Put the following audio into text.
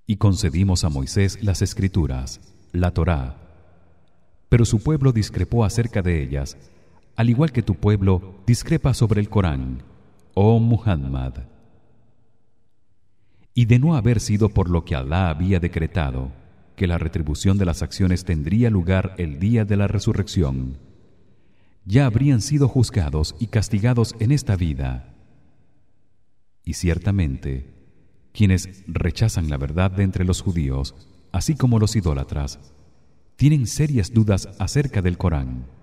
Y concedimos a Moisés las escrituras, la Torá, pero su pueblo discrepó acerca de ellas, al igual que tu pueblo discrepa sobre el Corán, oh Muhammad. Y de no haber sido por lo que Alá había decretado, que la retribución de las acciones tendría lugar el día de la resurrección, ya habrían sido juzgados y castigados en esta vida. Y ciertamente, quienes rechazan la verdad de entre los judíos, así como los idólatras, tienen serias dudas acerca del Corán.